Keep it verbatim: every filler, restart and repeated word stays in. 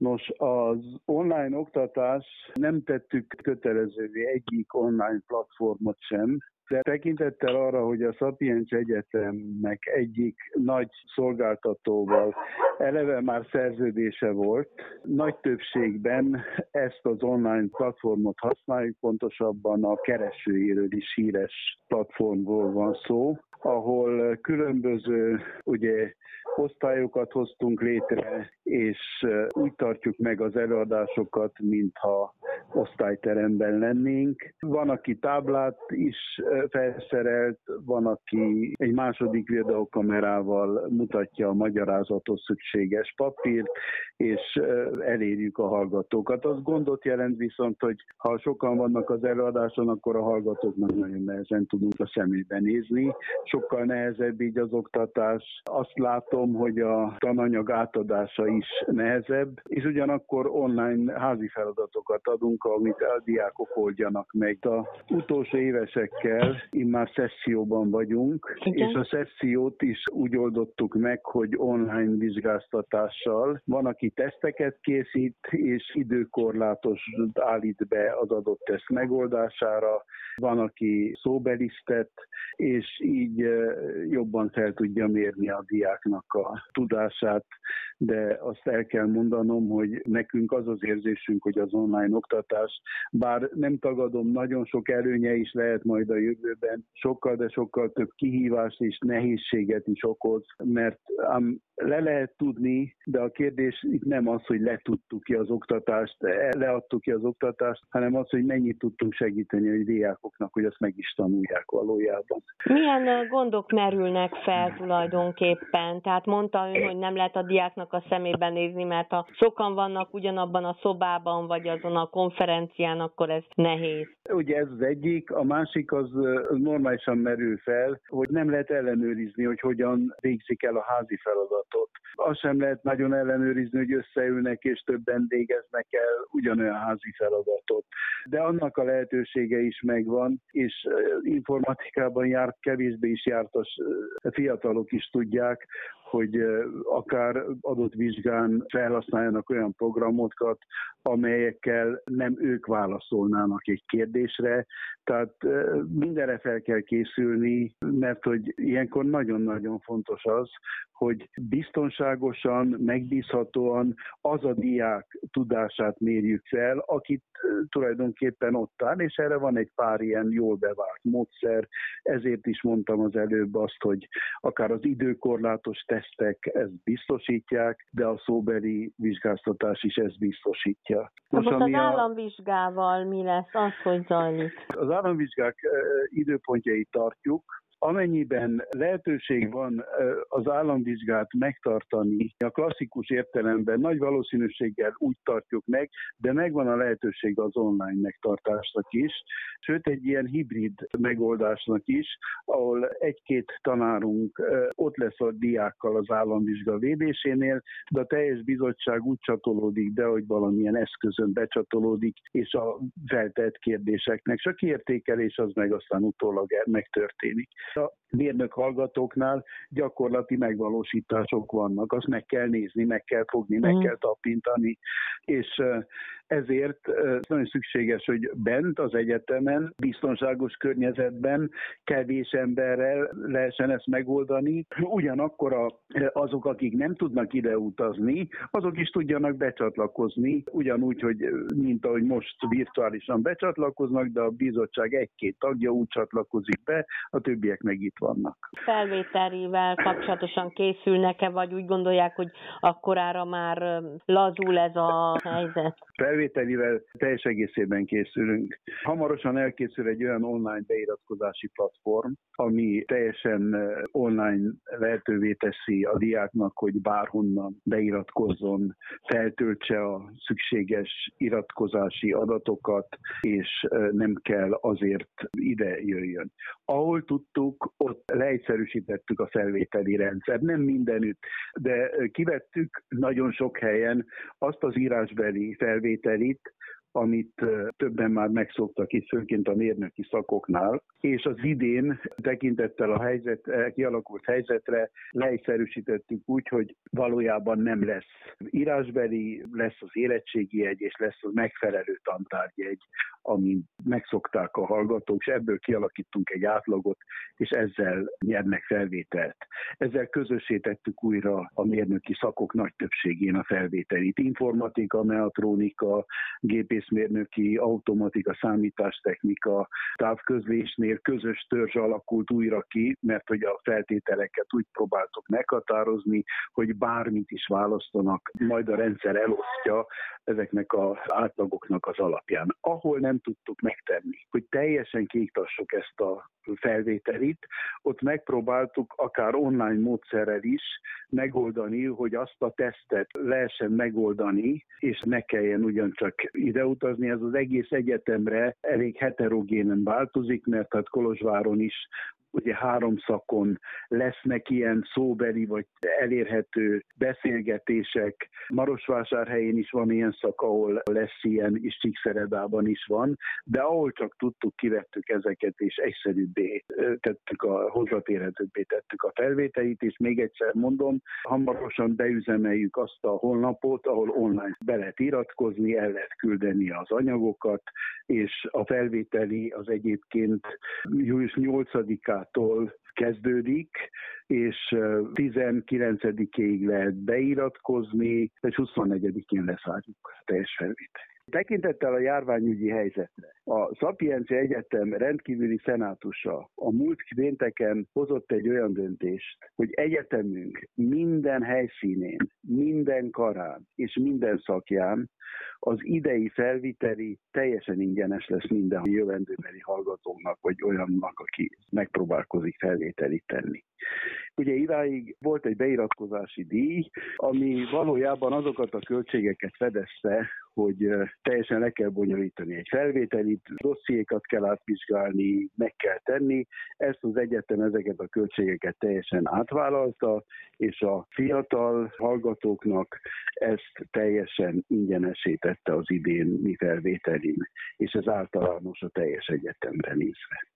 Nos, az online oktatás nem tettük kötelezővé egyik online platformot sem, de tekintettel arra, hogy a Sapiens Egyetemnek egyik nagy szolgáltatóval eleve már szerződése volt, nagy többségben ezt az online platformot használjuk, pontosabban a keresőjéről is híres platformról van szó, ahol különböző ugye, osztályokat hoztunk létre, és úgy tartjuk meg az előadásokat, mintha osztályteremben lennénk. Van, aki táblát is felszerelt, van, aki egy második videokamerával mutatja a magyarázathoz szükséges papírt, és elérjük a hallgatókat. Az gondot jelent viszont, hogy ha sokan vannak az előadáson, akkor a hallgatóknak nagyon nehezen tudunk a szemébe nézni. Sokkal nehezebb így az oktatás. Azt látom, hogy a tananyag átadása is nehezebb, és ugyanakkor online házi feladatokat adunk, amit a diákok oldjanak meg. A utolsó évesekkel immár szesszióban vagyunk, Igen. És a szessziót is úgy oldottuk meg, hogy online vizsgáztatással. Van, aki teszteket készít, és időkorlátos állít be az adott teszt megoldására, van, aki szóbelisztet, és így jobban fel tudja mérni a diáknak a tudását, de azt el kell mondanom, hogy nekünk az az érzésünk, hogy az online oktatás, bár nem tagadom, nagyon sok előnye is lehet majd a jövőben, sokkal, de sokkal több kihívást és nehézséget is okoz, mert ám le lehet tudni, de a kérdés itt nem az, hogy letudtuk ki az oktatást, leadtuk ki az oktatást, hanem az, hogy mennyit tudtunk segíteni a diákoknak, hogy azt meg is tanulják valójában. Milyen gondok merülnek fel tulajdonképpen? Tehát mondta ön, hogy nem lehet a diáknak a szemébe nézni, mert ha sokan vannak ugyanabban a szobában, vagy azon a konferencián, akkor ez nehéz. Ugye ez az egyik, a másik az normálisan merül fel, hogy nem lehet ellenőrizni, hogy hogyan végzik el a házi feladatot. Azt sem lehet nagyon ellenőrizni, hogy összeülnek és többen végeznek el ugyanolyan házi feladatot. De annak a lehetősége is megvan, és informatikában járt, kevésbé is jártas fiatalok is tudják, hogy akár adott vizsgán felhasználjanak olyan programokat, amelyekkel nem ők válaszolnának egy kérdésre. Tehát mindenre fel kell készülni, mert hogy ilyenkor nagyon-nagyon fontos az, hogy biztonságosan, megbízhatóan az a diák tudását mérjük fel, akit tulajdonképpen ott áll, és erre van egy pár ilyen jól bevált módszer. Ezért is mondtam az előbb azt, hogy akár az időkorlátos tesztek ezt biztosítják, de a szóbeli vizsgáztatás is ezt biztosítja. Most, Most az államvizsgával mi lesz, az, hogy zajlik? Az államvizsgák időpontjait tartjuk. Amennyiben lehetőség van az államvizsgát megtartani, a klasszikus értelemben nagy valószínűséggel úgy tartjuk meg, de megvan a lehetőség az online megtartásnak is, sőt egy ilyen hibrid megoldásnak is, ahol egy-két tanárunk ott lesz a diákkal az államvizsga védésénél, de a teljes bizottság úgy csatolódik be, hogy valamilyen eszközön becsatolódik, és a feltett kérdéseknek, és a kiértékelés az meg aztán utólag megtörténik. A mérnök hallgatóknak gyakorlati megvalósítások vannak, azt meg kell nézni, meg kell fogni, meg kell tapintani, és ezért nagyon szükséges, hogy bent az egyetemen, biztonságos környezetben, kevés emberrel lehessen ezt megoldani. Ugyanakkor a, azok, akik nem tudnak ide utazni, azok is tudjanak becsatlakozni, ugyanúgy, hogy mint ahogy most virtuálisan becsatlakoznak, de a bizottság egy-két tagja úgy csatlakozik be, a többiek meg itt vannak. Felvételivel kapcsolatosan készülnek-e, vagy úgy gondolják, hogy akkorára már lazul ez a helyzet? Felvételivel teljes egészében készülünk. Hamarosan elkészül egy olyan online beiratkozási platform, ami teljesen online lehetővé teszi a diáknak, hogy bárhonnan beiratkozzon, feltöltse a szükséges iratkozási adatokat, és nem kell azért ide jöjjön. Ahol tudtuk, ott leegyszerűsítettük a felvételi rendszert. Nem mindenütt, de kivettük nagyon sok helyen azt az írásbeli felvételit, amit többen már megszoktak itt, főként a mérnöki szakoknál, és az idén tekintettel a helyzet, kialakult helyzetre leegyszerűsítettük úgy, hogy valójában nem lesz írásbeli, lesz az érettségi jegy, és lesz az megfelelő tantárgyegy, amin megszokták a hallgatók, és ebből kialakítunk egy átlagot, és ezzel nyernek felvételt. Ezzel közösítettük újra a mérnöki szakok nagy többségén a felvételit. Informatika, mehatronika, gépészmérnöki, automatika, számítástechnika, távközlésnél közös törzs alakult újra ki, mert hogy a feltételeket úgy próbáltuk meghatározni, hogy bármit is választanak, majd a rendszer elosztja ezeknek az átlagoknak az alapján. Ahol nem tudtuk megtenni, hogy teljesen kiiktassuk ezt a felvételit, ott megpróbáltuk akár online módszerrel is megoldani, hogy azt a tesztet lehessen megoldani, és ne kelljen ugyancsak ideutazni. Ez az egész egyetemre elég heterogénen változik, mert hát Kolozsváron is ugye három szakon lesznek ilyen szóbeli vagy elérhető beszélgetések. Marosvásárhelyén is van ilyen szak, ahol lesz ilyen, és Csíkszeredában is van, de ahol csak tudtuk, kivettük ezeket, és egyszerűbbé tettük, a hozzáférhetőbbé tettük a felvételit, és még egyszer mondom, hamarosan beüzemeljük azt a honlapot, ahol online be lehet iratkozni, el lehet küldeni az anyagokat, és a felvételi az egyébként július nyolcadikától kezdődik, és tizenkilencedikéig lehet beiratkozni, és huszonnegyedikén lezárjuk a teljes felvételt. Tekintettel a járványügyi helyzetre, a Szapiencia Egyetem rendkívüli szenátusa a múlt pénteken hozott egy olyan döntést, hogy egyetemünk minden helyszínén, minden karán és minden szakján az idei felviteli teljesen ingyenes lesz minden jövendőbeli hallgatónak, vagy olyannak, aki megpróbálkozik felvételit tenni. Ugye idáig volt egy beiratkozási díj, ami valójában azokat a költségeket fedezte, hogy teljesen le kell bonyolítani egy felvételit, dossziékat kell átvizsgálni, meg kell tenni. Ezt az egyetem ezeket a költségeket teljesen átvállalta, és a fiatal hallgatóknak ezt teljesen ingyenessé tette az idén mi felvételin, és ez általános a teljes egyetemre nézve.